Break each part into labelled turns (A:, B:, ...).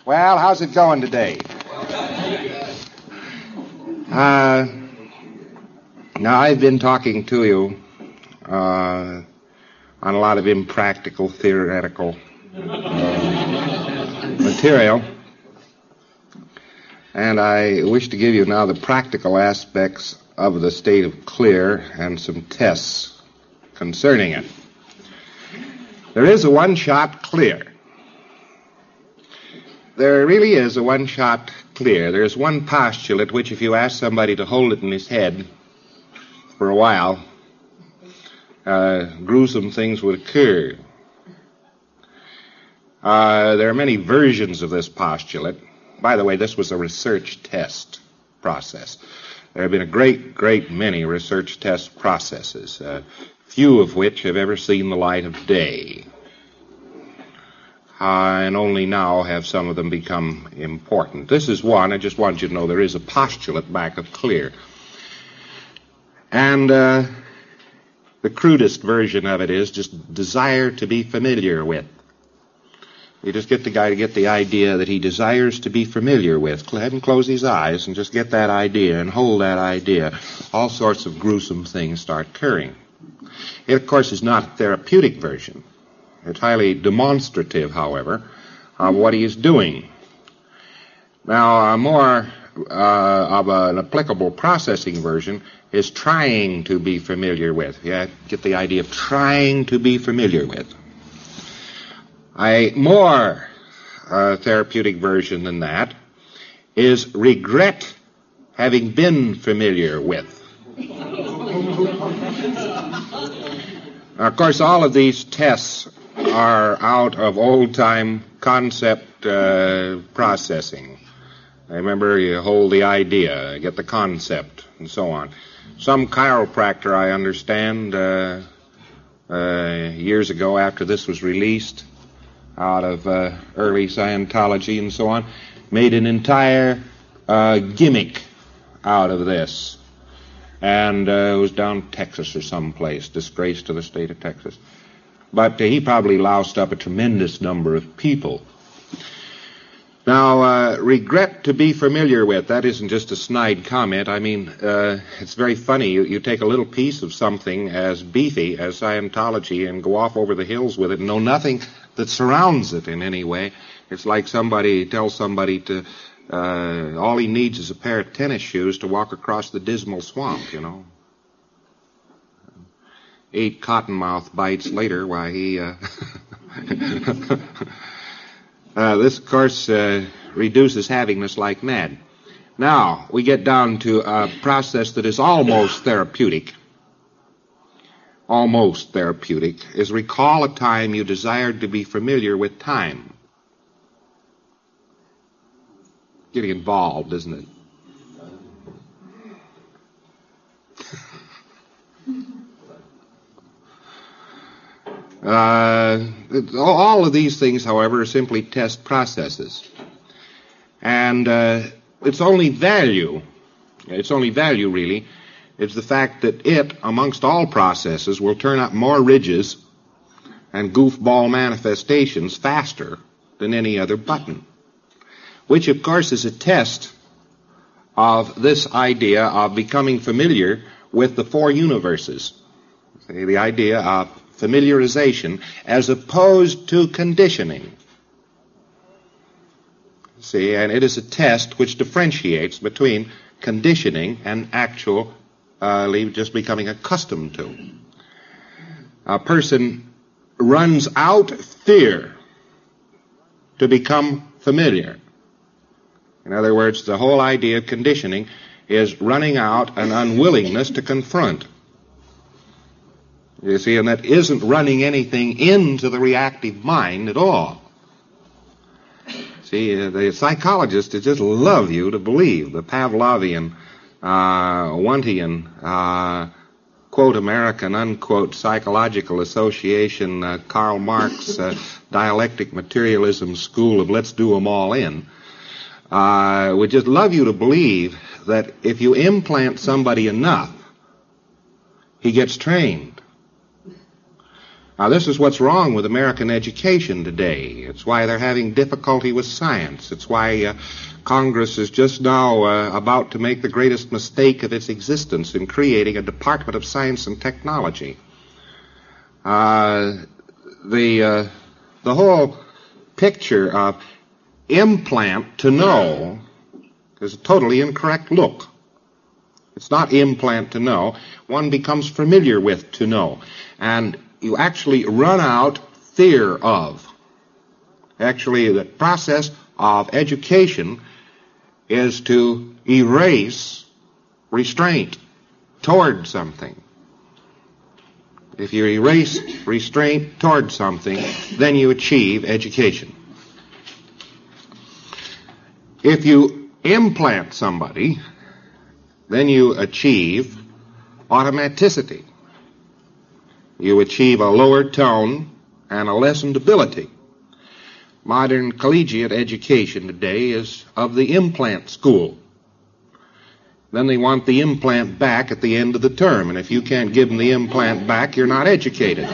A: Well, how's it going today? Now, I've been talking to you on a lot of impractical, theoretical material, and I wish to give you now the practical aspects of the state of clear and some tests concerning it. There is a one-shot clear. There really is a one-shot clear. There's one postulate which, if you ask somebody to hold it in his head for a while, gruesome things would occur. There are many versions of this postulate. By the way, this was a research test process. There have been a great many research test processes, few of which have ever seen the light of day. And only now have some of them become important. This is one. I just want you to know there is a postulate back of clear. And the crudest version of it is just desire to be familiar with. You just get the guy to get the idea that he desires to be familiar with. Have him close his eyes and just get that idea and hold that idea. All sorts of gruesome things start occurring. It, of course, is not a therapeutic version. It's highly demonstrative, however, of what he is doing. Now, more of an applicable processing version is trying to be familiar with. Yeah, get the idea of trying to be familiar with. A more therapeutic version than that is regret having been familiar with. Now, of course, all of these tests are out of old-time concept processing. Remember, you hold the idea, get the concept, and so on. Some chiropractor, I understand, years ago after this was released out of early Scientology and so on, made an entire gimmick out of this. And it was down in Texas or someplace, disgrace to the state of Texas. But he probably loused up a tremendous number of people. Now, regret to be familiar with, that isn't just a snide comment. I mean, it's very funny. You take a little piece of something as beefy as Scientology and go off over the hills with it and know nothing that surrounds it in any way. It's like somebody tells somebody to, all he needs is a pair of tennis shoes to walk across the dismal swamp, you know. 8 cottonmouth bites later, why he... this, of course, reduces havingness like mad. Now, we get down to a process that is almost therapeutic. Almost therapeutic is recall a time you desired to be familiar with time. Getting involved, isn't it? All of these things, however, are simply test processes. And its only value really, is the fact that it, amongst all processes, will turn up more ridges and goofball manifestations faster than any other button. Which, of course, is a test of this idea of becoming familiar with the 4 universes. See, the idea of familiarization as opposed to conditioning. See, and it is a test which differentiates between conditioning and actual just becoming accustomed to. A person runs out fear to become familiar. In other words, the whole idea of conditioning is running out an unwillingness to confront. You see, and that isn't running anything into the reactive mind at all. See, the psychologists just love you to believe the Pavlovian, Wundtian, quote, American, unquote, psychological association, Karl Marx, dialectic materialism school of let's do 'em all in, would just love you to believe that if you implant somebody enough, he gets trained. Now, this is what's wrong with American education today. It's why they're having difficulty with science. It's why Congress is just now about to make the greatest mistake of its existence in creating a Department of Science and Technology. The whole picture of implant to know is a totally incorrect look. It's not implant to know. One becomes familiar with to know. And you actually run out fear of. Actually, the process of education is to erase restraint toward something. If you erase restraint toward something, then you achieve education. If you implant somebody, then you achieve automaticity. You achieve a lower tone and a lessened ability. Modern collegiate education today is of the implant school. Then they want the implant back at the end of the term, and if you can't give them the implant back, you're not educated.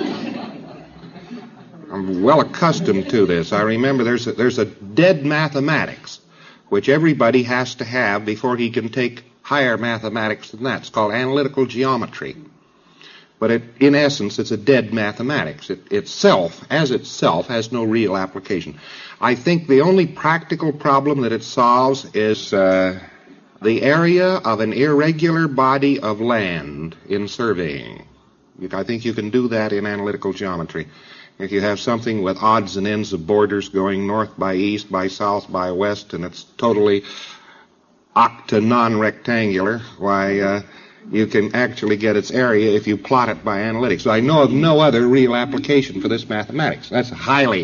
A: I'm well accustomed to this. I remember there's a dead mathematics, which everybody has to have before he can take higher mathematics than that. It's called analytical geometry. But in essence, it's a dead mathematics. It itself has no real application. I think the only practical problem that it solves is the area of an irregular body of land in surveying. I think you can do that in analytical geometry. If you have something with odds and ends of borders going north by east, by south, by west, and it's totally octa-non-rectangular, why, you can actually get its area if you plot it by analytics. So I know of no other real application for this mathematics. That's a highly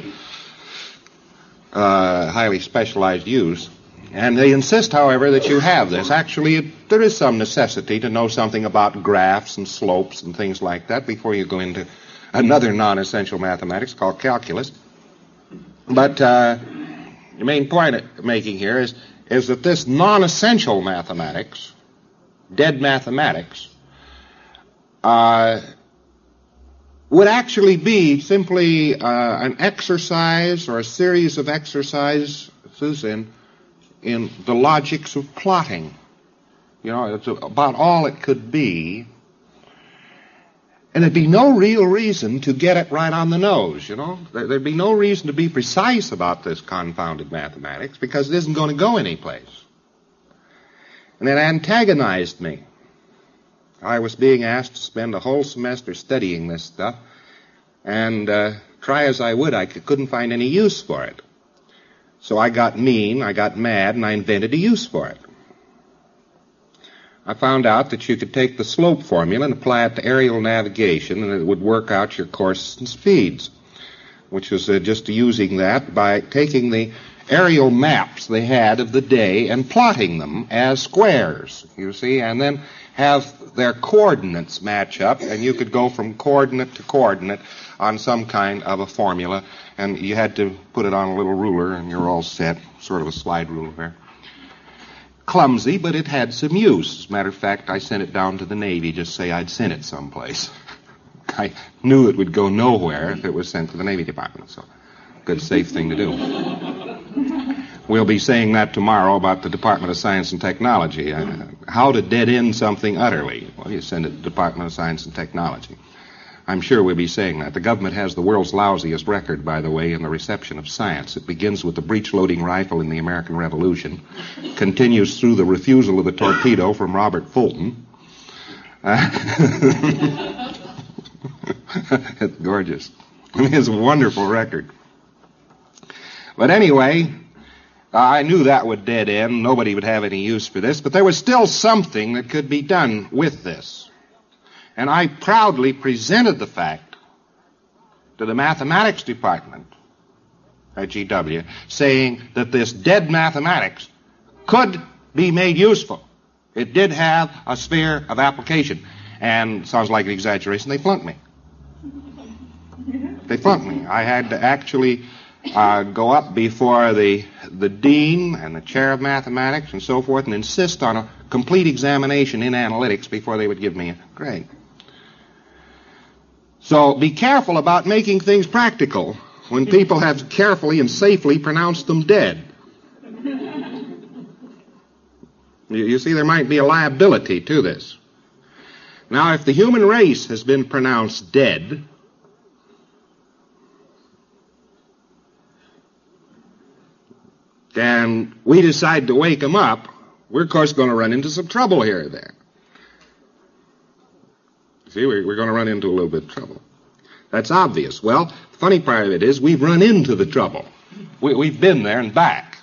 A: specialized use. And they insist, however, that you have this. Actually, there is some necessity to know something about graphs and slopes and things like that before you go into another non-essential mathematics called calculus. But the main point I'm making here is that this non-essential mathematics, dead mathematics, would actually be simply an exercise or a series of exercises in the logics of plotting. You know, it's about all it could be. And there'd be no real reason to get it right on the nose, you know. There'd be no reason to be precise about this confounded mathematics because it isn't going to go anyplace. And it antagonized me. I was being asked to spend a whole semester studying this stuff, and try as I would, I couldn't find any use for it. So I got mean, I got mad, and I invented a use for it. I found out that you could take the slope formula and apply it to aerial navigation, and it would work out your courses and speeds, which was just using that by taking the aerial maps they had of the day and plotting them as squares, you see, and then have their coordinates match up, and you could go from coordinate to coordinate on some kind of a formula, and you had to put it on a little ruler, and you're all set, sort of a slide ruler there. Clumsy, but it had some use. As a matter of fact, I sent it down to the Navy, just say I'd sent it someplace. I knew it would go nowhere if it was sent to the Navy Department, so good, safe thing to do. We'll be saying that tomorrow about the Department of Science and Technology. How to dead end something utterly. Well, you send it to the Department of Science and Technology. I'm sure we'll be saying that. The government has the world's lousiest record, by the way, in the reception of science. It begins with the breech-loading rifle in the American Revolution, continues through the refusal of the torpedo from Robert Fulton. It's gorgeous. It's a wonderful record. But anyway, I knew that would dead end. Nobody would have any use for this, but there was still something that could be done with this. And I proudly presented the fact to the mathematics department at GW, saying that this dead mathematics could be made useful. It did have a sphere of application. And sounds like an exaggeration, they flunked me. They flunked me. I had to actually go up before the dean and the chair of mathematics and so forth and insist on a complete examination in analytics before they would give me a grade. So be careful about making things practical when people have carefully and safely pronounced them dead. You see, there might be a liability to this. Now, if the human race has been pronounced dead, and we decide to wake them up, we're, of course, going to run into some trouble here or there. See, we're going to run into a little bit of trouble. That's obvious. Well, the funny part of it is we've run into the trouble. We've been there and back.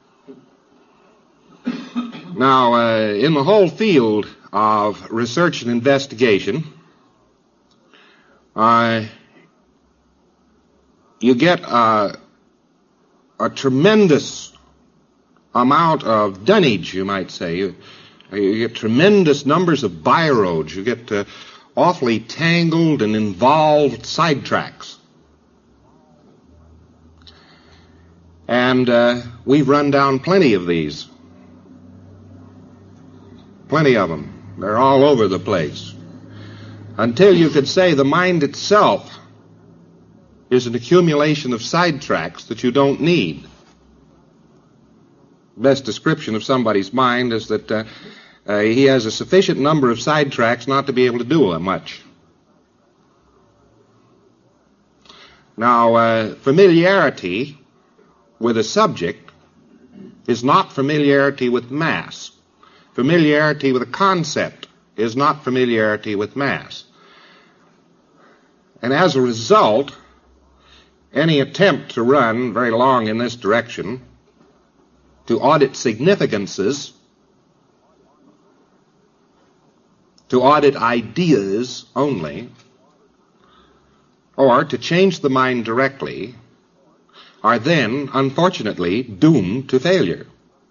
A: Now, in the whole field of research and investigation, you get a tremendous amount of dunnage, you might say. You get tremendous numbers of byroads. You get awfully tangled and involved sidetracks. And we've run down plenty of these. Plenty of them. They're all over the place. Until you could say the mind itself is an accumulation of sidetracks that you don't need. Best description of somebody's mind is that he has a sufficient number of sidetracks not to be able to do much. Now, familiarity with a subject is not familiarity with mass. Familiarity with a concept is not familiarity with mass. And as a result, any attempt to run very long in this direction, to audit significances, to audit ideas only, or to change the mind directly, are then, unfortunately, doomed to failure.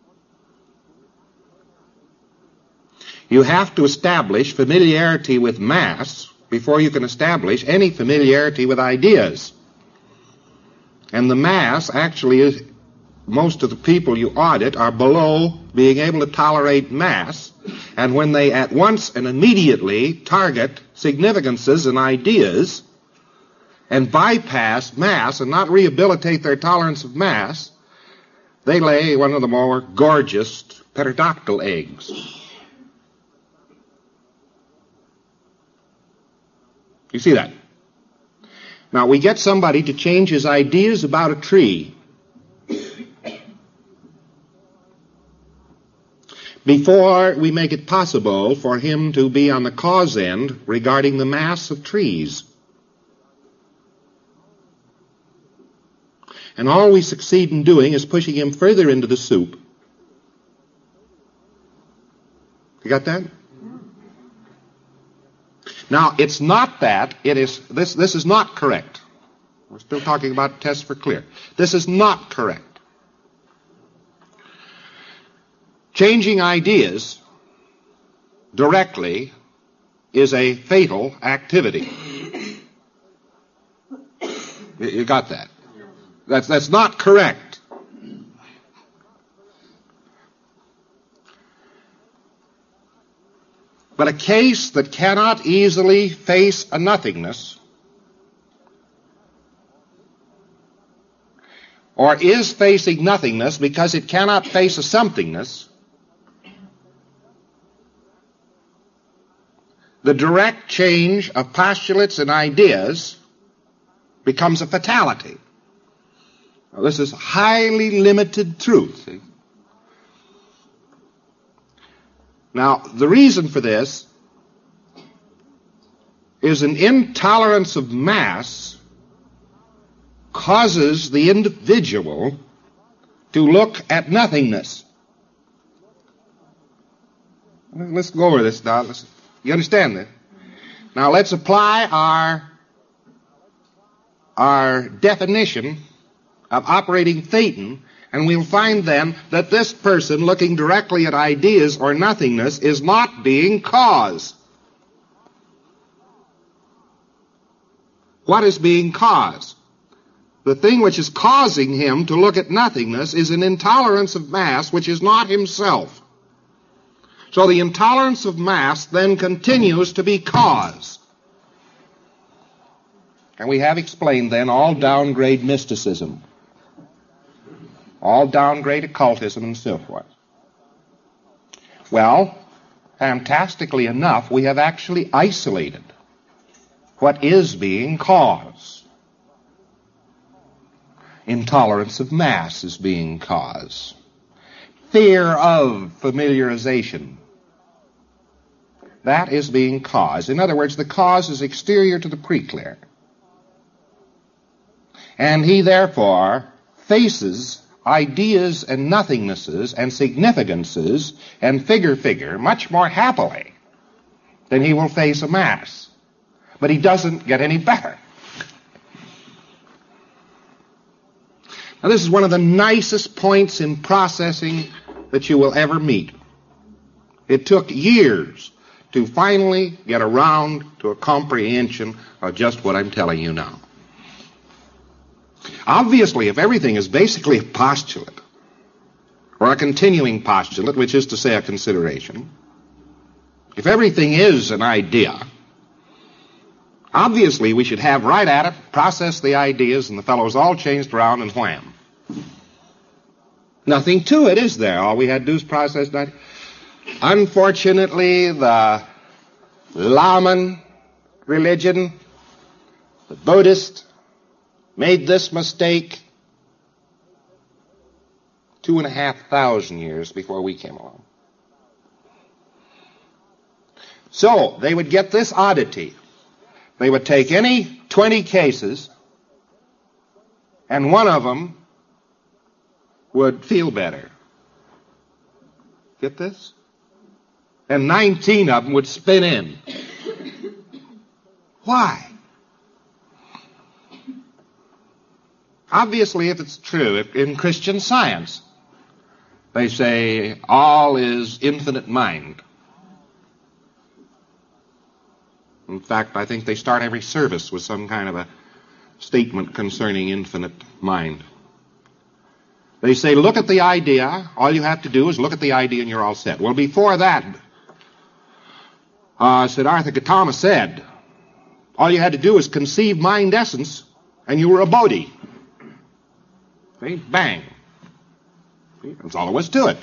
A: You have to establish familiarity with mass before you can establish any familiarity with ideas. And the mass actually is, most of the people you audit are below being able to tolerate mass, and when they at once and immediately target significances and ideas and bypass mass and not rehabilitate their tolerance of mass, they lay one of the more gorgeous pterodactyl eggs. You see that? Now, we get somebody to change his ideas about a tree before we make it possible for him to be on the cause end regarding the mass of trees. And all we succeed in doing is pushing him further into the soup. You got that? Now, it's not that. It is, this is not correct. We're still talking about tests for clear. This is not correct. Changing ideas directly is a fatal activity. You got that? That's not correct. But a case that cannot easily face a nothingness, or is facing nothingness because it cannot face a somethingness, the direct change of postulates and ideas becomes a fatality. Now, this is highly limited truth. See? Now, the reason for this is an intolerance of mass causes the individual to look at nothingness. Let's go over this now. You understand that? Now, let's apply our definition of operating Thetan, and we'll find then that this person looking directly at ideas or nothingness is not being caused. What is being caused? The thing which is causing him to look at nothingness is an intolerance of mass which is not himself. So the intolerance of mass then continues to be cause. And we have explained then all downgrade mysticism, all downgrade occultism and so forth. Well, fantastically enough, we have actually isolated what is being caused. Intolerance of mass is being caused. Fear of familiarization. That is being caused. In other words, the cause is exterior to the preclear. And he therefore faces ideas and nothingnesses and significances and figure much more happily than he will face a mass. But he doesn't get any better. Now, this is one of the nicest points in processing that you will ever meet. It took years to finally get around to a comprehension of just what I'm telling you now. Obviously, if everything is basically a postulate, or a continuing postulate, which is to say a consideration, if everything is an idea, obviously we should have right at it, process the ideas, and the fellow's all changed around and wham. Nothing to it, is there? All we had to do is process that. Unfortunately, the Laman religion, the Buddhist, made this mistake 2,500 years before we came along. So, they would get this oddity. They would take any 20 cases, and one of them would feel better. Get this? And 19 of them would spin in. Why? Obviously, if it's true, if in Christian Science, they say all is infinite mind. In fact, I think they start every service with some kind of a statement concerning infinite mind. They say, look at the idea. All you have to do is look at the idea and you're all set. Well, before that, Siddhartha Gautama said, all you had to do is conceive mind essence and you were a Bodhi. See? Bang. See? That's all there was to it.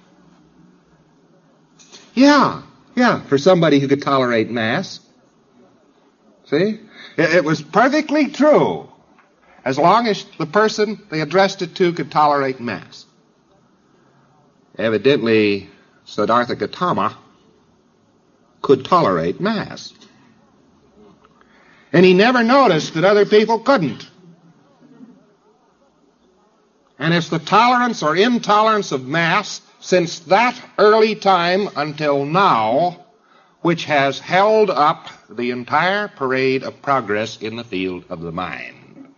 A: Yeah, for somebody who could tolerate mass. See? It was perfectly true, as long as the person they addressed it to could tolerate mass. Evidently, Siddhartha Gautama could tolerate mass. And he never noticed that other people couldn't. And it's the tolerance or intolerance of mass since that early time until now which has held up the entire parade of progress in the field of the mind.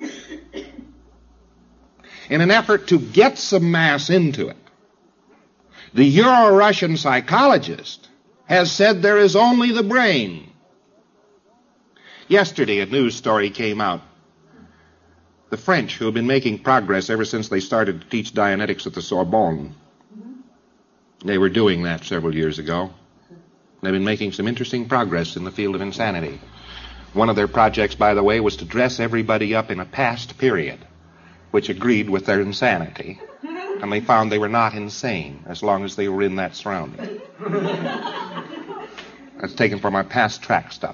A: In an effort to get some mass into it, the Euro-Russian psychologist has said there is only the brain. Yesterday, a news story came out. The French, who have been making progress ever since they started to teach Dianetics at the Sorbonne, they were doing that several years ago. They've been making some interesting progress in the field of insanity. One of their projects, by the way, was to dress everybody up in a past period, which agreed with their insanity. And they found they were not insane as long as they were in that surrounding. That's taken from our past track stuff.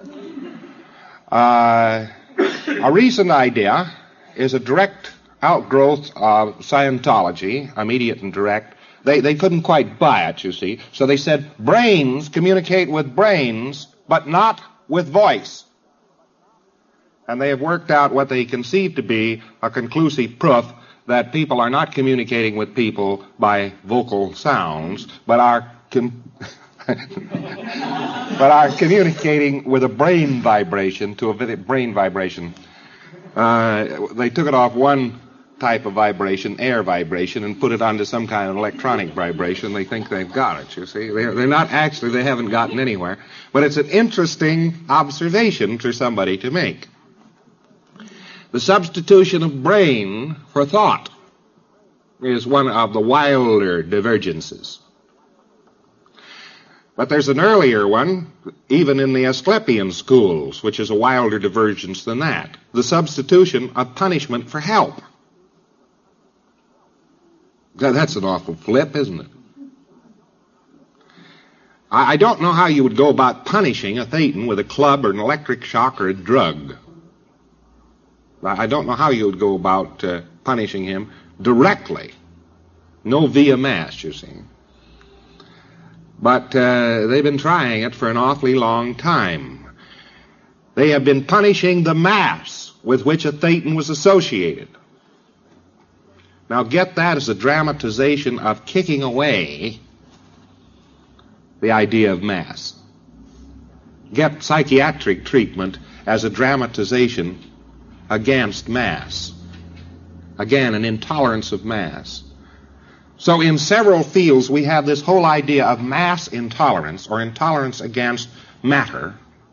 A: A recent idea is a direct outgrowth of Scientology, immediate and direct. They couldn't quite buy it, you see. So they said brains communicate with brains, but not with voice. And they have worked out what they conceive to be a conclusive proof that people are not communicating with people by vocal sounds, but are communicating with a brain vibration to a brain vibration. They took it off one type of vibration, air vibration, and put it onto some kind of electronic vibration. They think they've got it, you see. They're not actually, they haven't gotten anywhere. But it's an interesting observation for somebody to make. The substitution of brain for thought is one of the wilder divergences. But there's an earlier one, even in the Asclepian schools, which is a wilder divergence than that. The substitution of punishment for help. That's an awful flip, isn't it? I don't know how you would go about punishing a Thetan with a club or an electric shock or a drug. I don't know how you would go about punishing him directly. No via mass, you see. But they've been trying it for an awfully long time. They have been punishing the mass with which a Thetan was associated. Now get that as a dramatization of kicking away the idea of mass. Get psychiatric treatment as a dramatization against mass. Again, an intolerance of mass. So in several fields we have this whole idea of mass intolerance or intolerance against matter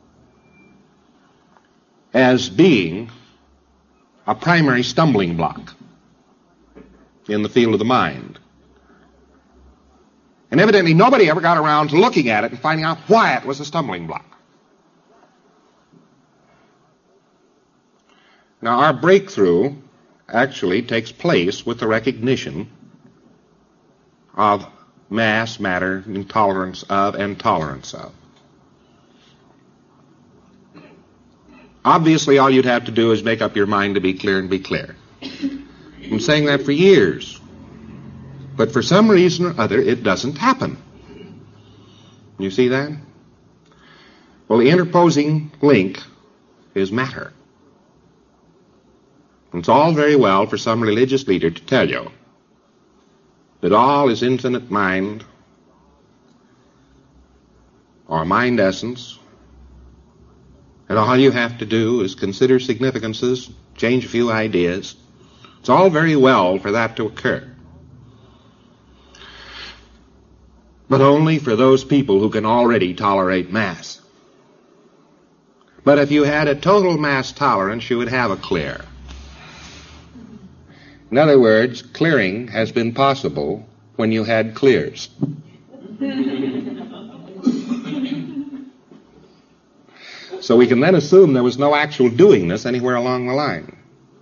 A: as being a primary stumbling block in the field of the mind. And evidently nobody ever got around to looking at it and finding out why it was a stumbling block. Now our breakthrough actually takes place with the recognition of mass, matter, intolerance of, and tolerance of. Obviously, all you'd have to do is make up your mind to be clear and be clear. I'm saying that for years. But for some reason or other, it doesn't happen. You see that? Well, the interposing link is matter. It's all very well for some religious leader to tell you that all is infinite mind or mind essence, and all you have to do is consider significances, change a few ideas. It's all very well for that to occur. But only for those people who can already tolerate mass. But if you had a total mass tolerance, you would have a clear. In other words, clearing has been possible when you had clears. So we can then assume there was no actual doingness anywhere along the line.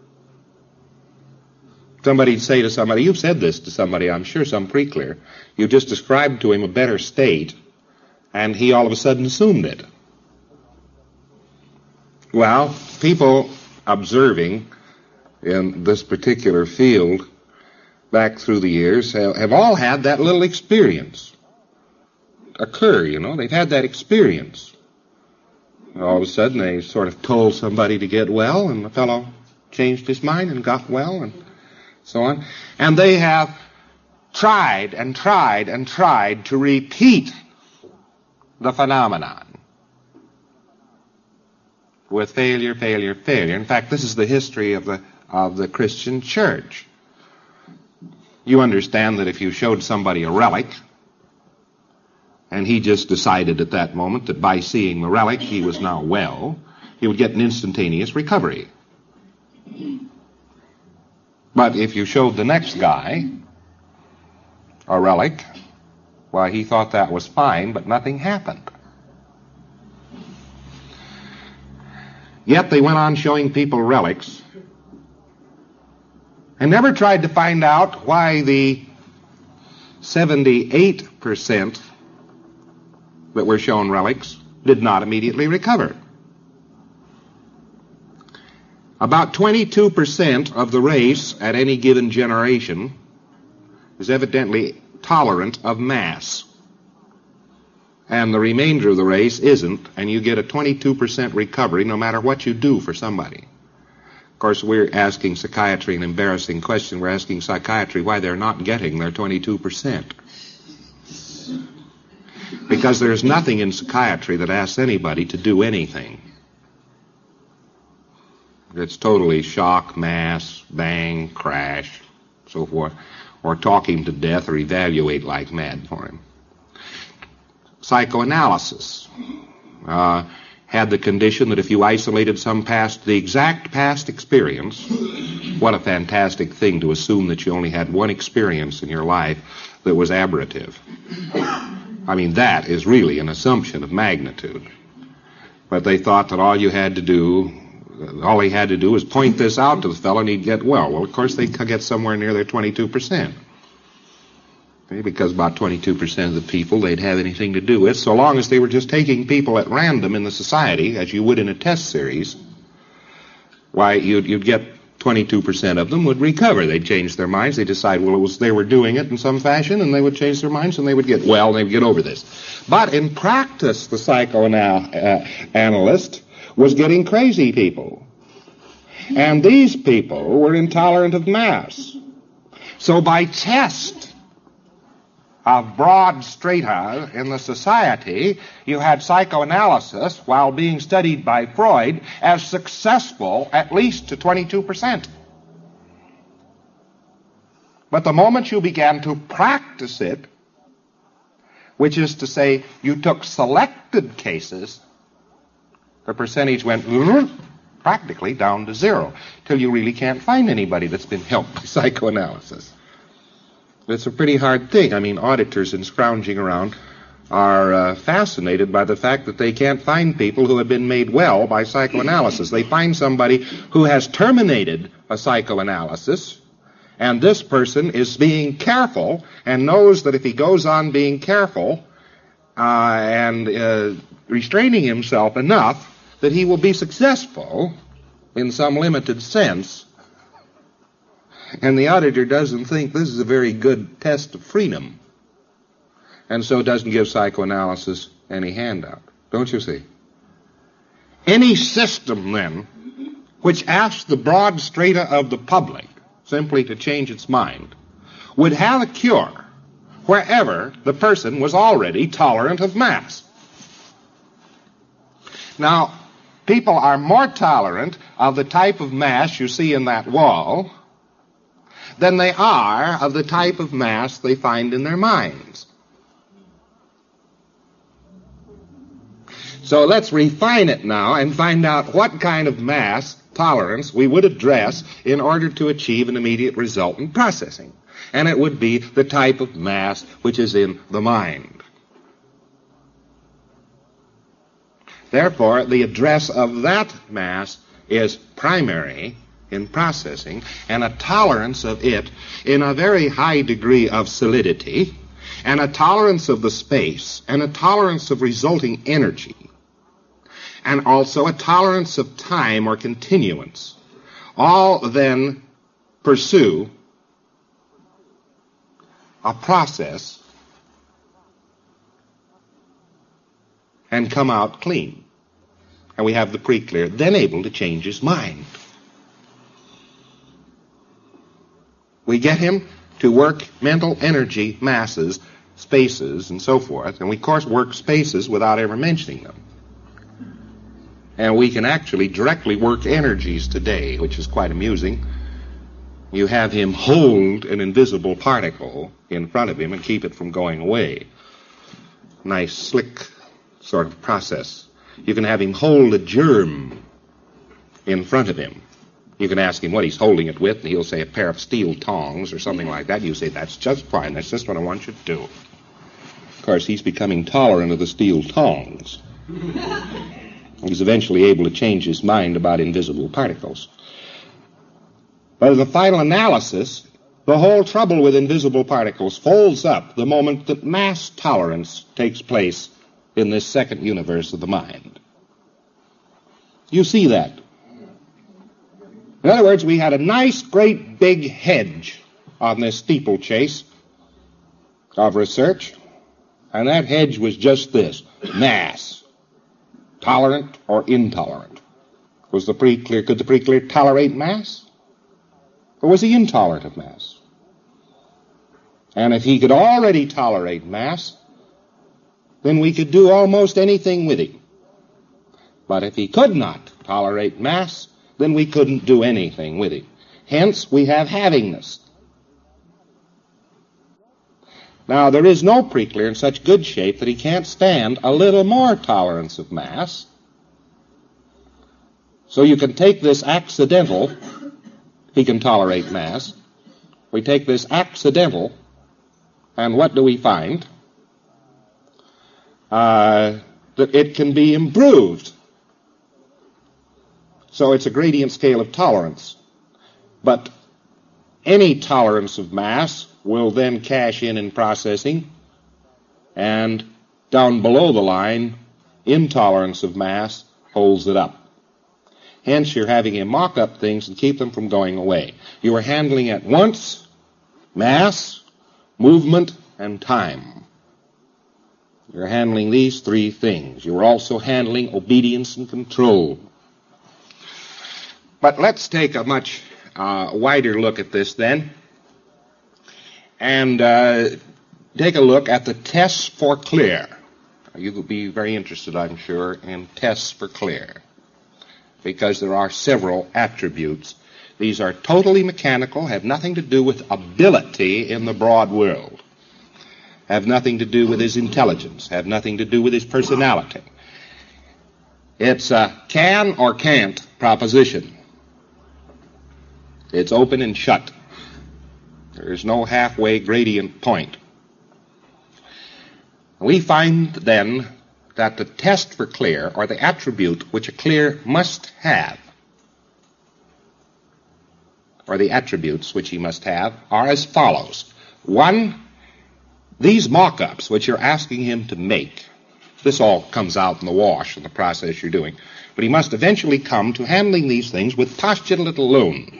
A: Somebody'd say to somebody, you've said this to somebody, I'm sure, some pre-clear. You just described to him a better state, and he all of a sudden assumed it. Well, people observing in this particular field back through the years have all had that little experience occur, you know. They've had that experience. All of a sudden they sort of told somebody to get well, and the fellow changed his mind and got well, and so on. And they have tried and tried and tried to repeat the phenomenon with failure, failure, failure. In fact, this is the history of the Christian church. You understand that if you showed somebody a relic, and he just decided at that moment that by seeing the relic he was now well, he would get an instantaneous recovery. But if you showed the next guy a relic, why, he thought that was fine, but nothing happened. Yet they went on showing people relics and never tried to find out why the 78% that were shown relics did not immediately recover. About 22% of the race at any given generation is evidently tolerant of mass. And the remainder of the race isn't, and you get a 22% recovery no matter what you do for somebody. Of course, we're asking psychiatry an embarrassing question. We're asking psychiatry why they're not getting their 22%. Because there's nothing in psychiatry that asks anybody to do anything. It's totally shock, mass, bang, crash, so forth, or talk him to death or evaluate like mad for him. Psychoanalysis had the condition that if you isolated the exact past experience, what a fantastic thing to assume that you only had one experience in your life that was aberrative. I mean, that is really an assumption of magnitude. But they thought that all he had to do was point this out to the fellow and he'd get well. Well, of course, they could get somewhere near their 22%. Because about 22% of the people they'd have anything to do with, so long as they were just taking people at random in the society, as you would in a test series, why, you'd get 22% of them would recover. They'd change their minds. They'd decide, well, they were doing it in some fashion, and they would change their minds, and they would get well, and they would get over this. But in practice, the psychoanalyst was getting crazy people. And these people were intolerant of mass. So by test of broad strata in the society, you had psychoanalysis, while being studied by Freud, as successful at least to 22%. But the moment you began to practice it, which is to say you took selected cases, the percentage went practically down to zero, till you really can't find anybody that's been helped by psychoanalysis. It's a pretty hard thing. I mean, auditors in scrounging around are fascinated by the fact that they can't find people who have been made well by psychoanalysis. They find somebody who has terminated a psychoanalysis, and this person is being careful and knows that if he goes on being careful and restraining himself enough, that he will be successful in some limited sense. And the auditor doesn't think this is a very good test of freedom, and so doesn't give psychoanalysis any handout. Don't you see? Any system, then, which asks the broad strata of the public simply to change its mind, would have a cure wherever the person was already tolerant of mass. Now, people are more tolerant of the type of mass you see in that wall than they are of the type of mass they find in their minds. So let's refine it now and find out what kind of mass tolerance we would address in order to achieve an immediate result in processing. And it would be the type of mass which is in the mind. Therefore, the address of that mass is primary in processing, and a tolerance of it in a very high degree of solidity, and a tolerance of the space, and a tolerance of resulting energy, and also a tolerance of time or continuance, all then pursue a process and come out clean. And we have the pre-clear, then able to change his mind. We get him to work mental energy masses, spaces, and so forth, and we, of course, work spaces without ever mentioning them. And we can actually directly work energies today, which is quite amusing. You have him hold an invisible particle in front of him and keep it from going away. Nice, slick sort of process. You can have him hold a germ in front of him. You can ask him what he's holding it with, and he'll say a pair of steel tongs or something like that. You say, that's just fine. That's just what I want you to do. Of course, he's becoming tolerant of the steel tongs. He's eventually able to change his mind about invisible particles. But as a final analysis, the whole trouble with invisible particles folds up the moment that mass tolerance takes place in this second universe of the mind. You see that. In other words, we had a nice, great, big hedge on this steeplechase of research, and that hedge was just this: mass. Tolerant or intolerant. Was the pre-clear, could the pre-clear tolerate mass? Or was he intolerant of mass? And if he could already tolerate mass, then we could do almost anything with him. But if he could not tolerate mass, then we couldn't do anything with him. Hence, we have havingness. Now, there is no pre-clear in such good shape that he can't stand a little more tolerance of mass. So you can take this accidental, he can tolerate mass. We take this accidental, and what do we find? that it can be improved. So it's a gradient scale of tolerance. But any tolerance of mass will then cash in processing, and down below the line, intolerance of mass holds it up. Hence, you're having him mock up things and keep them from going away. You are handling at once mass, movement, and time. You're handling these three things. You're also handling obedience and control. But let's take a much wider look at this then, and take a look at the tests for clear. You will be very interested, I'm sure, in tests for clear, because there are several attributes. These are totally mechanical, have nothing to do with ability in the broad world, have nothing to do with his intelligence, have nothing to do with his personality. It's a can or can't proposition. It's open and shut. There is no halfway gradient point. We find then that the test for clear, or the attribute which a clear must have, or the attributes which he must have, are as follows. One, these mock-ups which you're asking him to make, this all comes out in the wash in the process you're doing, but he must eventually come to handling these things with postulate alone.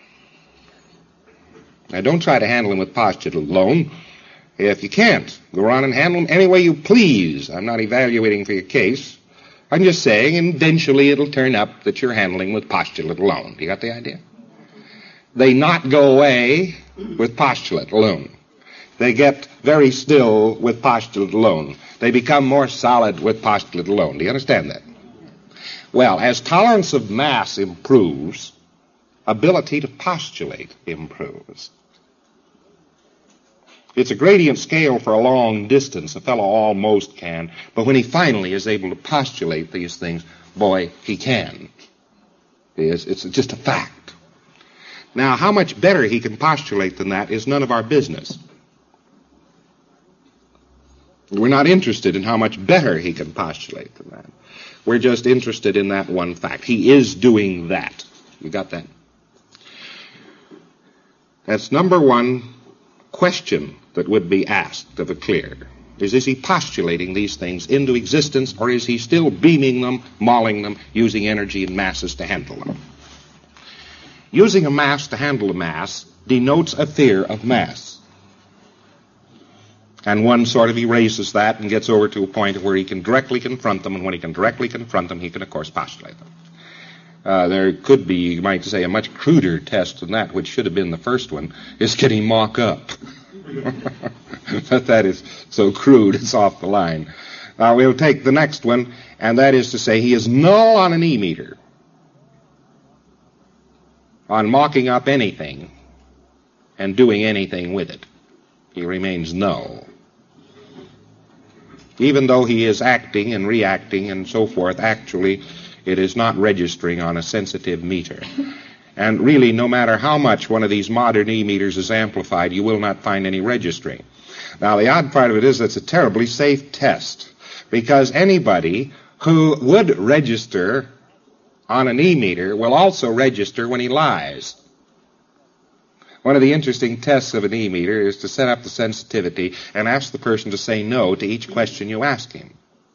A: Now, don't try to handle him with postulate alone. If you can't, go on and handle him any way you please. I'm not evaluating for your case. I'm just saying eventually it'll turn up that you're handling with postulate alone. You got the idea? They not go away with postulate alone. They get very still with postulate alone. They become more solid with postulate alone. Do you understand that? Well, as tolerance of mass improves, ability to postulate improves. It's a gradient scale for a long distance. A fellow almost can. But when he finally is able to postulate these things, boy, he can. It's just a fact. Now, how much better he can postulate than that is none of our business. We're not interested in how much better he can postulate than that. We're just interested in that one fact. He is doing that. You got that? That's number one question that would be asked of a clear. Is he postulating these things into existence, or is he still beaming them, mauling them, using energy and masses to handle them? Using a mass to handle a mass denotes a fear of mass. And one sort of erases that and gets over to a point where he can directly confront them, and when he can directly confront them, he can, of course, postulate them. There could be, you might say, a much cruder test than that, which should have been the first one, is can he mock up? But that is so crude, it's off the line. We'll take the next one, and that is to say he is null on an E-meter. On mocking up anything and doing anything with it, he remains null. Even though he is acting and reacting and so forth, actually it is not registering on a sensitive meter. And really, no matter how much one of these modern E-meters is amplified, you will not find any registering. Now, the odd part of it is that's a terribly safe test, because anybody who would register on an E-meter will also register when he lies. One of the interesting tests of an E-meter is to set up the sensitivity and ask the person to say no to each question you ask him.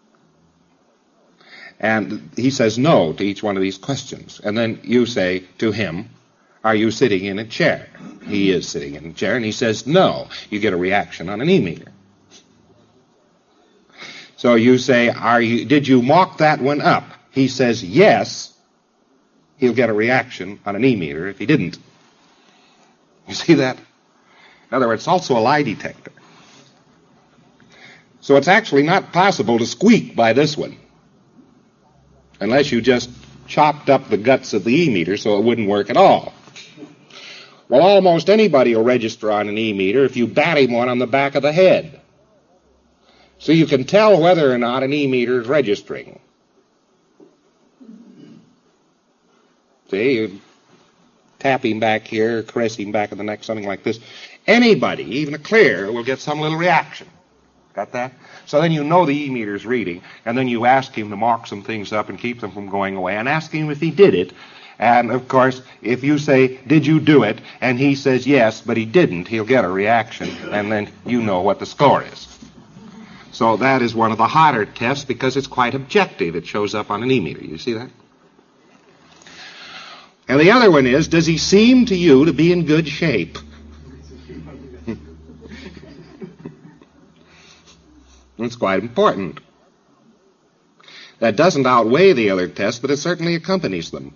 A: And he says no to each one of these questions. And then you say to him, are you sitting in a chair? He is sitting in a chair, and he says no. You get a reaction on an E-meter. So you say, did you mock that one up? He says yes. He'll get a reaction on an E-meter if he didn't. You see that? In other words, it's also a lie detector. So it's actually not possible to squeak by this one, unless you just chopped up the guts of the E-meter so it wouldn't work at all. Well, almost anybody will register on an E-meter if you bat him one on the back of the head. So you can tell whether or not an E-meter is registering. See, you tap him back here, caress him back in the neck, something like this. Anybody, even a clear, will get some little reaction. Got that? So then you know the E-meter's reading, and then you ask him to mark some things up and keep them from going away, and ask him if he did it. And, of course, if you say, did you do it, and he says yes, but he didn't, he'll get a reaction, and then you know what the score is. So that is one of the harder tests because it's quite objective. It shows up on an E-meter. You see that? And the other one is, does he seem to you to be in good shape? It's quite important. That doesn't outweigh the other tests, but it certainly accompanies them.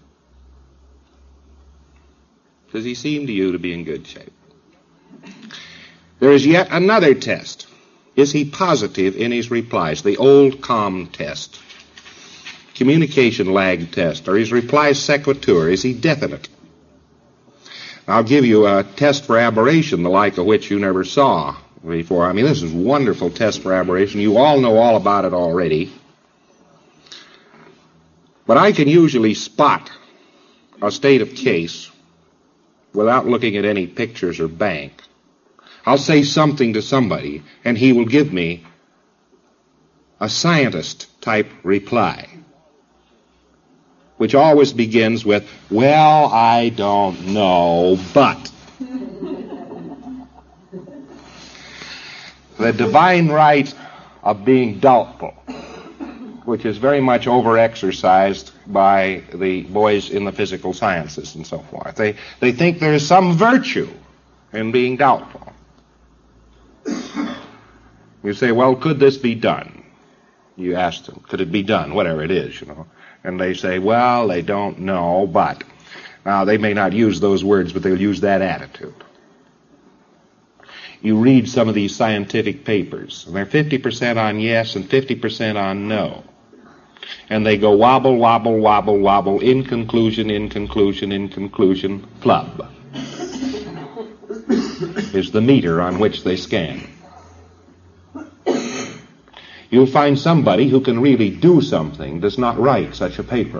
A: Does he seem to you to be in good shape? There is yet another test. Is he positive in his replies? The old COM test. Communication lag test. Are his replies sequitur? Is he definite? I'll give you a test for aberration, the like of which you never saw before. I mean, this is a wonderful test for aberration. You all know all about it already. But I can usually spot a state of case without looking at any pictures or bank. I'll say something to somebody, and he will give me a scientist-type reply, which always begins with, well, I don't know, but. The divine right of being doubtful, which is very much overexercised by the boys in the physical sciences and so forth. They think there is some virtue in being doubtful. You say, well, could this be done? You ask them, could it be done? Whatever it is, you know. And they say, well, they don't know, but. Now, they may not use those words, but they'll use that attitude. You read some of these scientific papers, and they're 50% on yes and 50% on no. And they go wobble, wobble, wobble, wobble, in conclusion, flub. Is the meter on which they scan. You'll find somebody who can really do something does not write such a paper.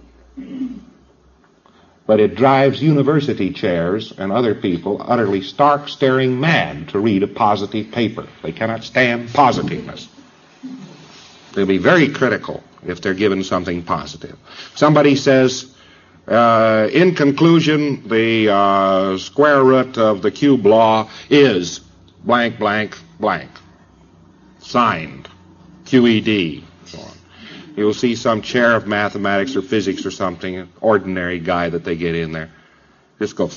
A: But it drives university chairs and other people utterly stark, staring mad to read a positive paper. They cannot stand positiveness. They'll be very critical if they're given something positive. Somebody says, in conclusion, the square root of the cube law is blank, blank, blank. Signed. QED. So on. You'll see some chair of mathematics or physics or something, an ordinary guy that they get in there, just go,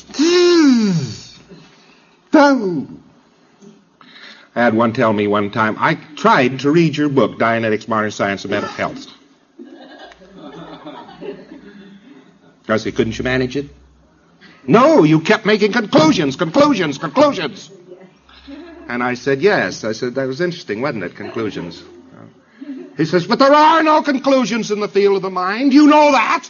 A: boom. I had one tell me one time, I tried to read your book, Dianetics, Modern Science, and Mental Health. I said, couldn't you manage it? No, you kept making conclusions. And I said, yes. I said, that was interesting, wasn't it, conclusions? He says, but there are no conclusions in the field of the mind. You know that.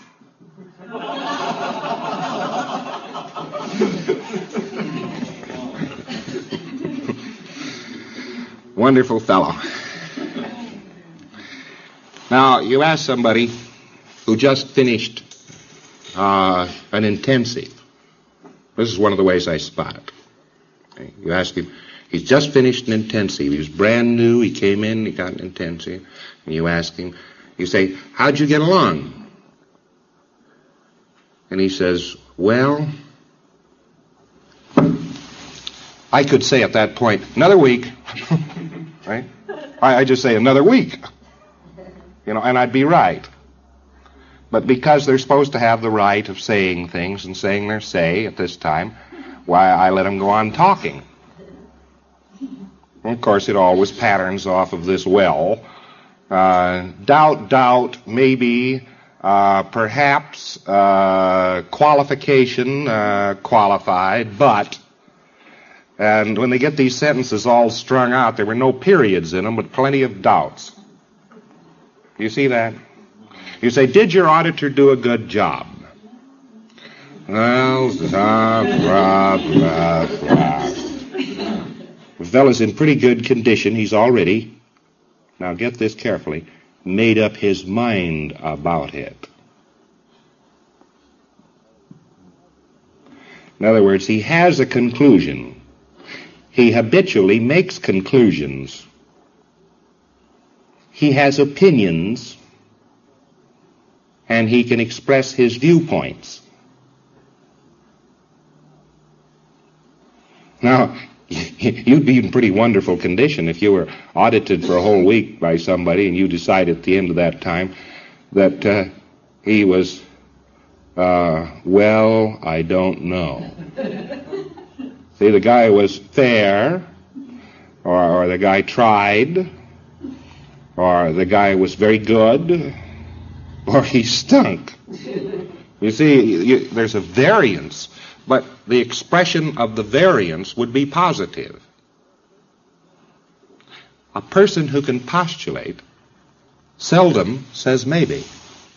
A: Wonderful fellow. Now, you ask somebody who just finished an intensive. This is one of the ways I spot it. Okay. You ask him, he's just finished an intensive. He was brand new. He came in, he got an intensive. And you ask him, you say, how'd you get along? And he says, well, I could say at that point, another week. Right? I just say another week. You know, and I'd be right. But because they're supposed to have the right of saying things and saying their say at this time, why, I let them go on talking. And of course, it always patterns off of this well. Doubt, maybe, perhaps, qualification, qualified, but. And when they get these sentences all strung out, there were no periods in them, but plenty of doubts. You see that? You say, did your auditor do a good job? Well, The fellow's in pretty good condition. He's already, now get this carefully, made up his mind about it. In other words, he has a conclusion. He habitually makes conclusions he has opinions and he can express his viewpoints. Now, you'd be in pretty wonderful condition if you were audited for a whole week by somebody and you decide at the end of that time that he was, well, I don't know. See, the guy was fair, or the guy tried, or the guy was very good, or he stunk. You see, there's a variance, but the expression of the variance would be positive. A person who can postulate seldom says maybe.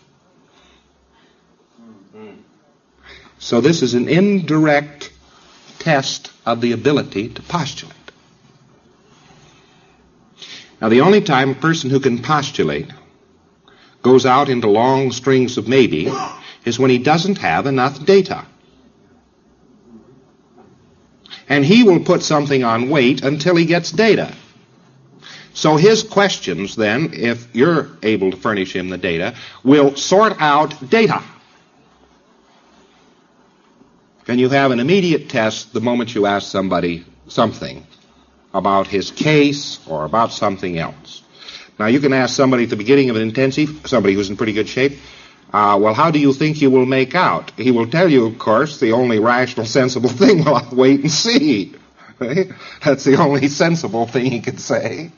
A: So this is an indirect test of the ability to postulate. Now, the only time a person who can postulate goes out into long strings of maybe is when he doesn't have enough data. And he will put something on wait until he gets data. So his questions then, if you're able to furnish him the data, will sort out data. And you have an immediate test the moment you ask somebody something about his case or about something else. Now, you can ask somebody at the beginning of an intensive, somebody who's in pretty good shape, well, how do you think you will make out? He will tell you, of course, the only rational, sensible thing, well, I'll wait and see. Right? That's the only sensible thing he could say.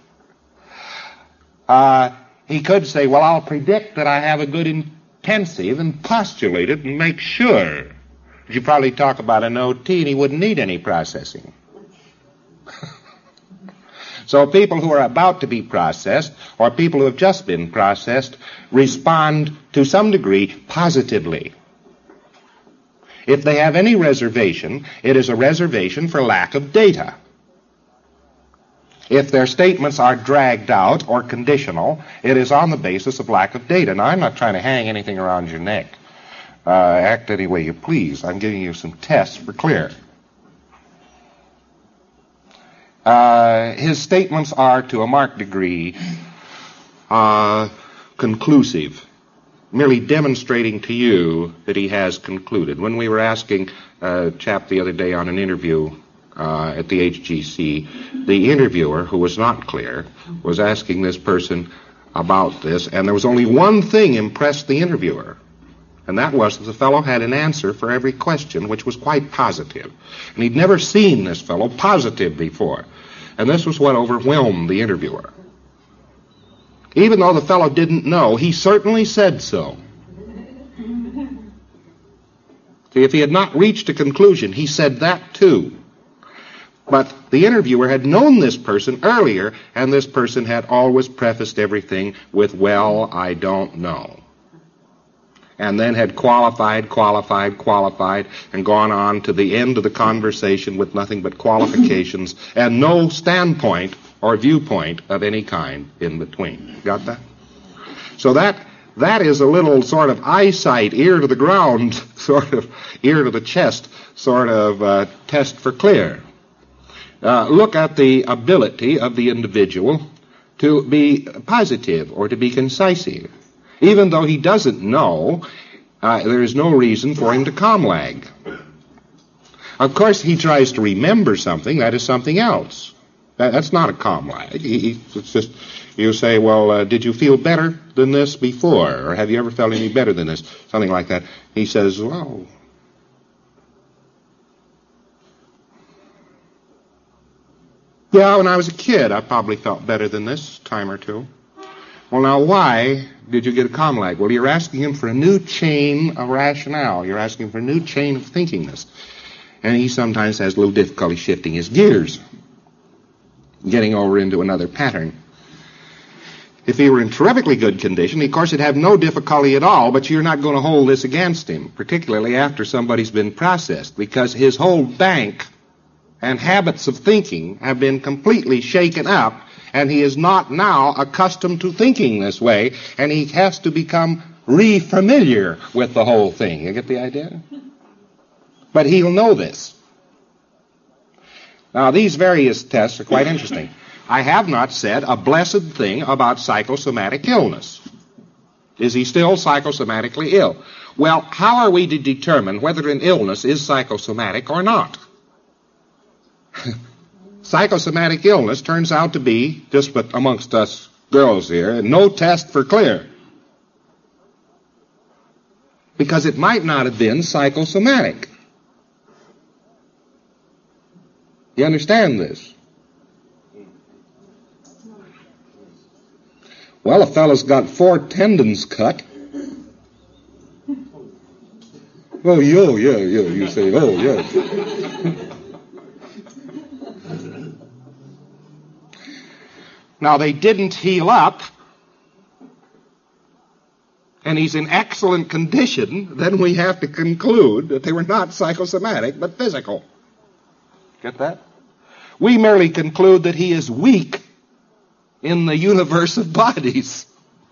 A: He could say, well, I'll predict that I have a good intensive and postulate it and make sure. You probably talk about an OT and he wouldn't need any processing. So people who are about to be processed or people who have just been processed respond to some degree positively. If they have any reservation, it is a reservation for lack of data. If their statements are dragged out or conditional, it is on the basis of lack of data. Now, I'm not trying to hang anything around your neck. Act any way you please. I'm giving you some tests for clear. His statements are, to a marked degree, conclusive, merely demonstrating to you that he has concluded. When we were asking a chap the other day on an interview at the HGC, the interviewer, who was not clear, was asking this person about this, and there was only one thing impressed the interviewer. And that was that the fellow had an answer for every question, which was quite positive. And he'd never seen this fellow positive before. And this was what overwhelmed the interviewer. Even though the fellow didn't know, he certainly said so. See, if he had not reached a conclusion, he said that too. But the interviewer had known this person earlier, and this person had always prefaced everything with, well, I don't know. And then had qualified, and gone on to the end of the conversation with nothing but qualifications and no standpoint or viewpoint of any kind in between. Got that? So that is a little sort of eyesight, ear to the ground, sort of ear to the chest, sort of test for clear. Look at the ability of the individual to be positive or to be concisive. Even though he doesn't know, there is no reason for him to comlag. Of course, he tries to remember something. That is something else. That's not a comlag. It's just, you say, well, did you feel better than this before? Or have you ever felt any better than this? Something like that. He says, well, yeah, when I was a kid, I probably felt better than this time or two. Well, now, why did you get a comlag? Well, you're asking him for a new chain of rationale. You're asking him for a new chain of thinkingness. And he sometimes has a little difficulty shifting his gears, getting over into another pattern. If he were in terrifically good condition, of course, he'd have no difficulty at all, but you're not going to hold this against him, particularly after somebody's been processed, because his whole bank and habits of thinking have been completely shaken up, and he is not now accustomed to thinking this way, and he has to become re-familiar with the whole thing. You get the idea? But he'll know this. Now, these various tests are quite interesting. I have not said a blessed thing about psychosomatic illness. Is he still psychosomatically ill? Well, how are we to determine whether an illness is psychosomatic or not? Psychosomatic illness turns out to be, just but amongst us girls here, no test for clear. Because it might not have been psychosomatic. You understand this? Well, a fellow's got 4 tendons cut. Oh, yeah, you say, oh, yeah. Now, they didn't heal up, and he's in excellent condition, then we have to conclude that they were not psychosomatic, but physical. Get that? We merely conclude that he is weak in the universe of bodies.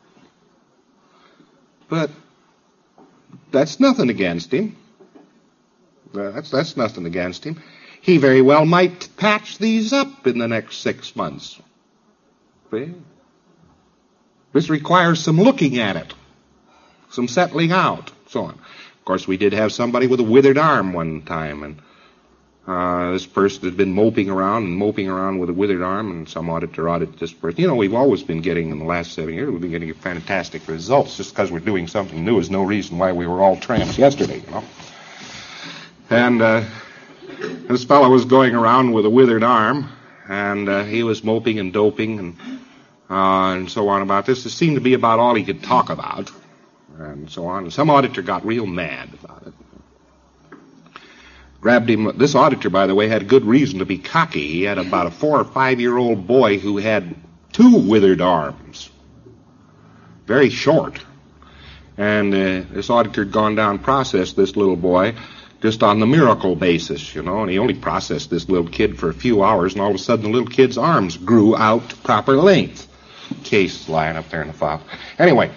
A: But that's nothing against him. That's nothing against him. He very well might patch these up in the next 6 months. See? This requires some looking at it, some settling out, so on. Of course, we did have somebody with a withered arm one time, and this person had been moping around with a withered arm, and some auditor audited this person. You know, we've always been getting, in the last 7 years, we've been getting fantastic results. Just because we're doing something new is no reason why we were all tramps yesterday, you know. And this fellow was going around with a withered arm, and he was moping and doping and so on about this. It seemed to be about all he could talk about, and so on. And some auditor got real mad about it. Grabbed him. This auditor, by the way, had good reason to be cocky. He had about a 4 or 5 year old boy who had 2 withered arms, very short. And this auditor had gone down and processed this little boy just on the miracle basis, you know, and he only processed this little kid for a few hours, and all of a sudden the little kid's arms grew out to proper length. Case lying up there in the file. Anyway,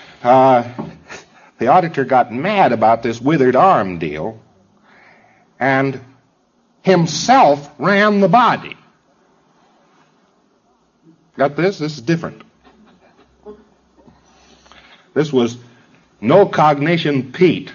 A: the auditor got mad about this withered arm deal, and himself ran the body. Got this? This is different. This was no cognition Pete.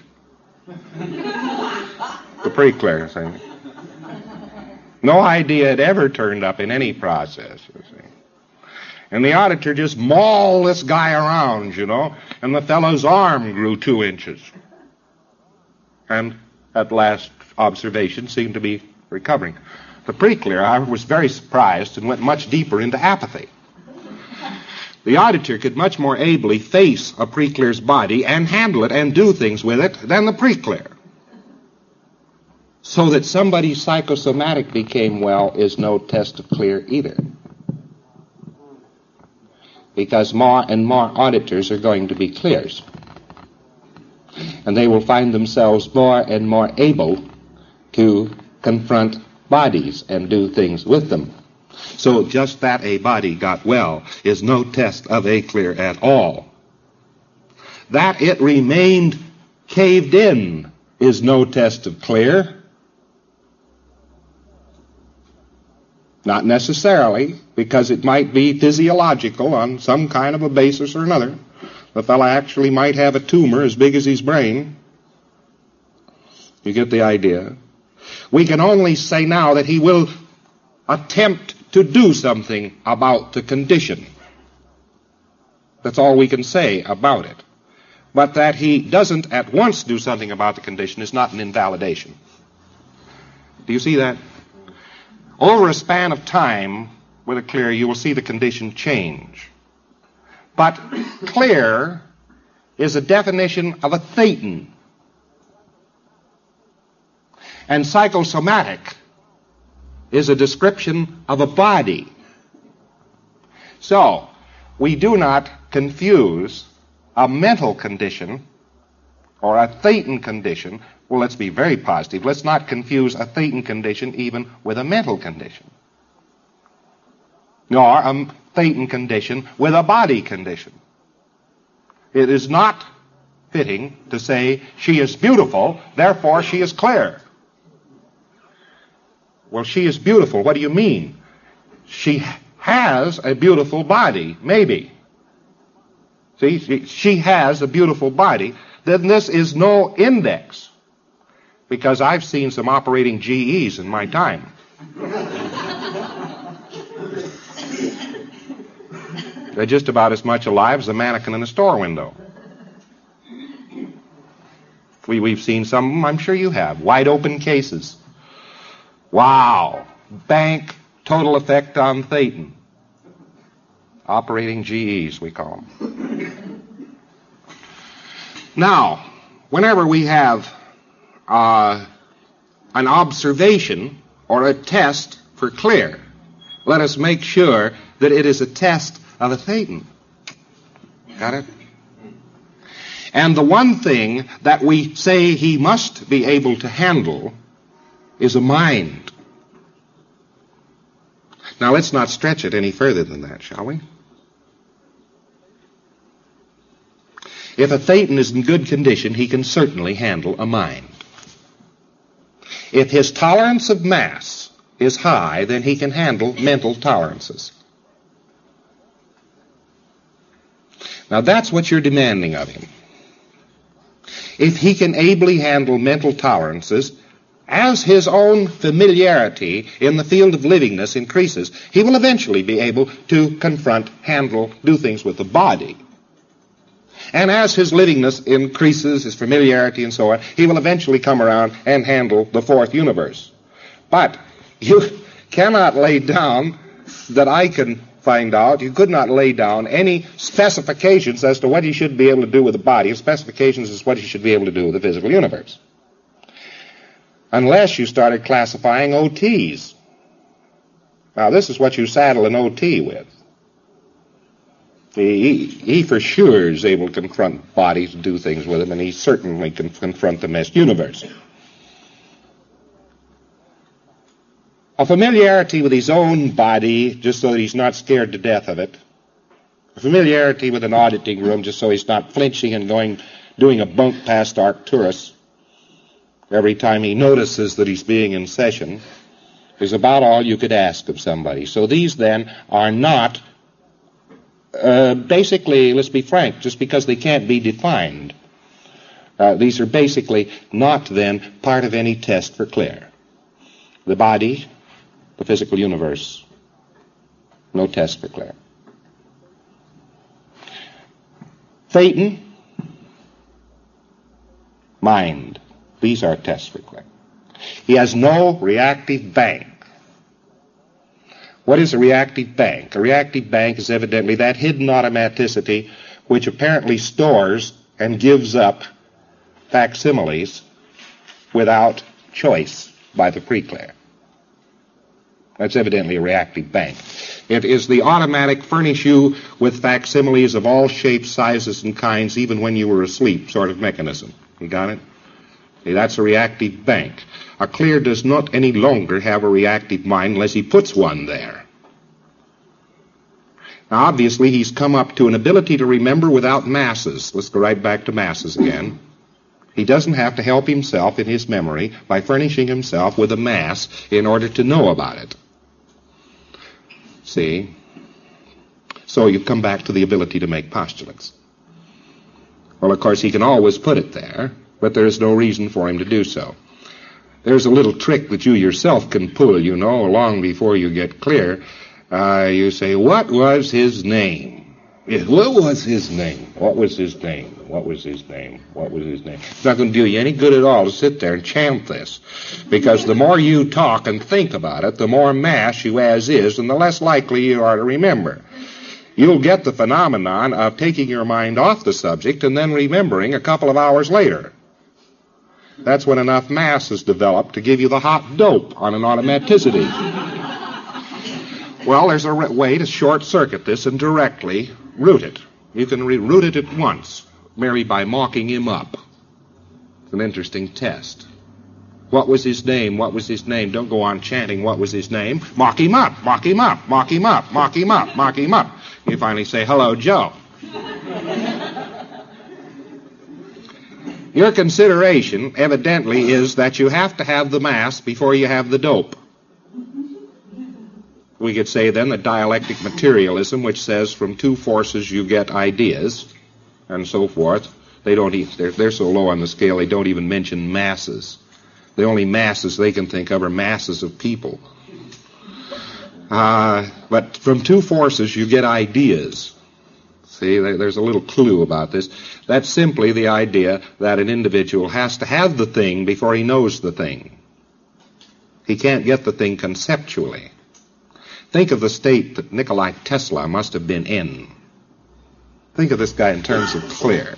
A: The pre-clear thing. No idea had ever turned up in any process, you see. And the auditor just mauled this guy around, you know, and the fellow's arm grew 2 inches. And at last observation seemed to be recovering. The pre-clear, however, was very surprised and went much deeper into apathy. The auditor could much more ably face a pre-clear's body and handle it and do things with it than the pre-clear. So that somebody's psychosomatic became well is no test of clear either. Because more and more auditors are going to be clears. And they will find themselves more and more able to confront bodies and do things with them. So just that a body got well is no test of a clear at all. That it remained caved in is no test of clear. Not necessarily, because it might be physiological on some kind of a basis or another. The fellow actually might have a tumor as big as his brain. You get the idea. We can only say now that he will attempt to do something about the condition. That's all we can say about it. But that he doesn't at once do something about the condition is not an invalidation. Do you see that? Over a span of time, with a clear, you will see the condition change. But clear is a definition of a thetan. And psychosomatic is a description of a body. So, we do not confuse a mental condition or a thetan condition. Well, let's be very positive. Let's not confuse a thetan condition even with a mental condition. Nor a thetan condition with a body condition. It is not fitting to say, she is beautiful, therefore she is clear. Well, she is beautiful. What do you mean? She has a beautiful body, maybe. See, she has a beautiful body. Then this is no index, because I've seen some operating GEs in my time. They're just about as much alive as a mannequin in a store window. We've seen some of them, I'm sure you have. Wide open cases. Wow. Bank total effect on Thetan. Operating GEs, we call them. Now, whenever we have an observation or a test for clear, let us make sure that it is a test of a Thetan. Got it? And the one thing that we say he must be able to handle is a mind. Now let's not stretch it any further than that, shall we? If a Thetan is in good condition, he can certainly handle a mind. If his tolerance of mass is high, then he can handle mental tolerances. Now that's what you're demanding of him. If he can ably handle mental tolerances, as his own familiarity in the field of livingness increases, he will eventually be able to confront, handle, do things with the body. And as his livingness increases, his familiarity and so on, he will eventually come around and handle the fourth universe. But you cannot lay down that I can find out, you could not lay down any specifications as to what he should be able to do with the body, and specifications as to what he should be able to do with the physical universe. Unless you started classifying OTs. Now, this is what you saddle an OT with. He for sure is able to confront bodies and do things with them, and he certainly can confront the meshed universe. A familiarity with his own body, just so that he's not scared to death of it. A familiarity with an auditing room, just so he's not flinching and doing a bunk past Arcturus every time he notices that he's being in session, is about all you could ask of somebody. So these, then, are not, basically, let's be frank, just because they can't be defined. These are basically not, then, part of any test for clear. The body, the physical universe, no test for clear. Thetan, mind. These are tests for clear. He has no reactive bank. What is a reactive bank? A reactive bank is evidently that hidden automaticity which apparently stores and gives up facsimiles without choice by the preclear. That's evidently a reactive bank. It is the automatic furnish you with facsimiles of all shapes, sizes, and kinds, even when you were asleep sort of mechanism. You got it? See, that's a reactive bank. A clear does not any longer have a reactive mind unless he puts one there. Now, obviously, he's come up to an ability to remember without masses. Let's go right back to masses again. He doesn't have to help himself in his memory by furnishing himself with a mass in order to know about it. See? So you come back to the ability to make postulates. Well, of course, he can always put it there, but there is no reason for him to do so. There's a little trick that you yourself can pull, you know, long before you get clear. You say, what was his name? What was his name? What was his name? What was his name? What was his name? It's not going to do you any good at all to sit there and chant this, because the more you talk and think about it, the more mass you as is, and the less likely you are to remember. You'll get the phenomenon of taking your mind off the subject and then remembering a couple of hours later. That's when enough mass is developed to give you the hot dope on an automaticity. Well, there's a way to short-circuit this and directly root it. You can root it at once, merely by mocking him up. It's an interesting test. What was his name? What was his name? Don't go on chanting, what was his name? Mock him up, mock him up, mock him up, mock him up, mock him up. You finally say, hello, Joe. Your consideration, evidently, is that you have to have the mass before you have the dope. We could say then that dialectic materialism, which says from two forces you get ideas, and so forth, they're so low on the scale they don't even mention masses. The only masses they can think of are masses of people. But from two forces you get ideas. See, there's a little clue about this. That's simply the idea that an individual has to have the thing before he knows the thing. He can't get the thing conceptually. Think of the state that Nikola Tesla must have been in. Think of this guy in terms of clear.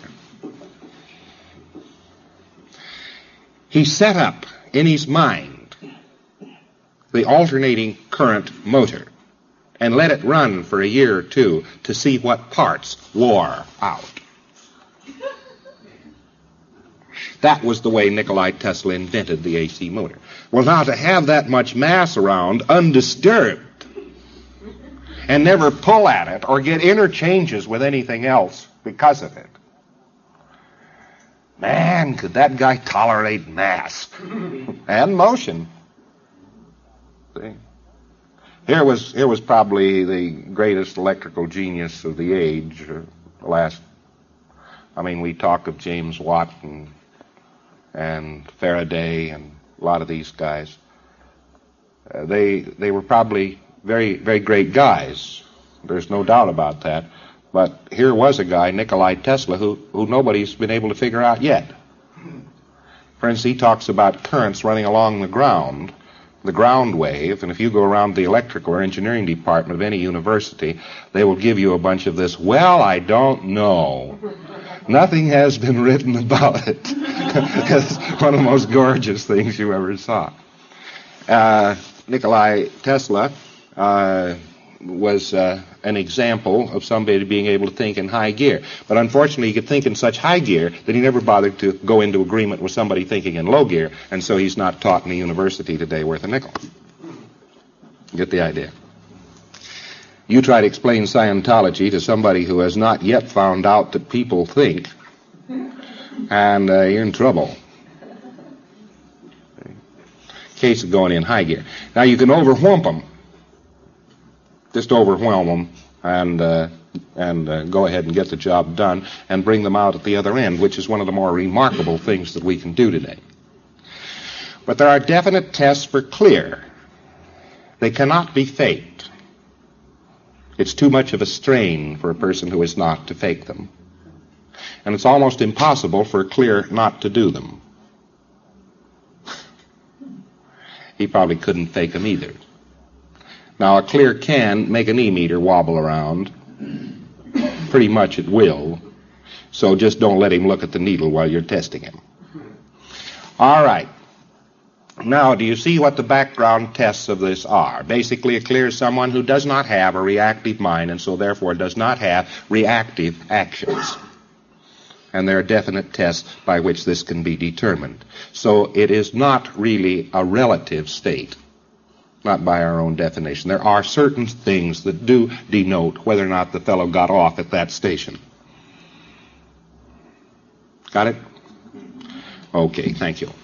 A: He set up in his mind the alternating current motor and let it run for a year or two to see what parts wore out. That was the way Nikola Tesla invented the AC motor. Well, now to have that much mass around undisturbed and never pull at it or get interchanges with anything else because of it. Man, could that guy tolerate mass and motion. See? Here was probably the greatest electrical genius of the age, we talk of James Watt and Faraday and a lot of these guys. They were probably very, very great guys. There's no doubt about that. But here was a guy, Nikola Tesla, who nobody's been able to figure out yet. For instance, he talks about currents running along the ground wave, and if you go around the electrical or engineering department of any university, they will give you a bunch of this, well, I don't know. Nothing has been written about it. It's one of the most gorgeous things you ever saw. Nikola Tesla was an example of somebody being able to think in high gear. But unfortunately, he could think in such high gear that he never bothered to go into agreement with somebody thinking in low gear, and so he's not taught in a university today worth a nickel. Get the idea? You try to explain Scientology to somebody who has not yet found out that people think, and you're in trouble. Case of going in high gear. Now, you can overwhelm them. Just overwhelm them and go ahead and get the job done and bring them out at the other end, which is one of the more remarkable things that we can do today. But there are definite tests for clear. They cannot be faked. It's too much of a strain for a person who is not to fake them. And it's almost impossible for a clear not to do them. He probably couldn't fake them either. Now, a clear can make an E-meter wobble around. Pretty much it will. So just don't let him look at the needle while you're testing him. All right. Now, do you see what the background tests of this are? Basically, a clear is someone who does not have a reactive mind and so therefore does not have reactive actions. And there are definite tests by which this can be determined. So it is not really a relative state. Not by our own definition. There are certain things that do denote whether or not the fellow got off at that station. Got it? Okay, thank you.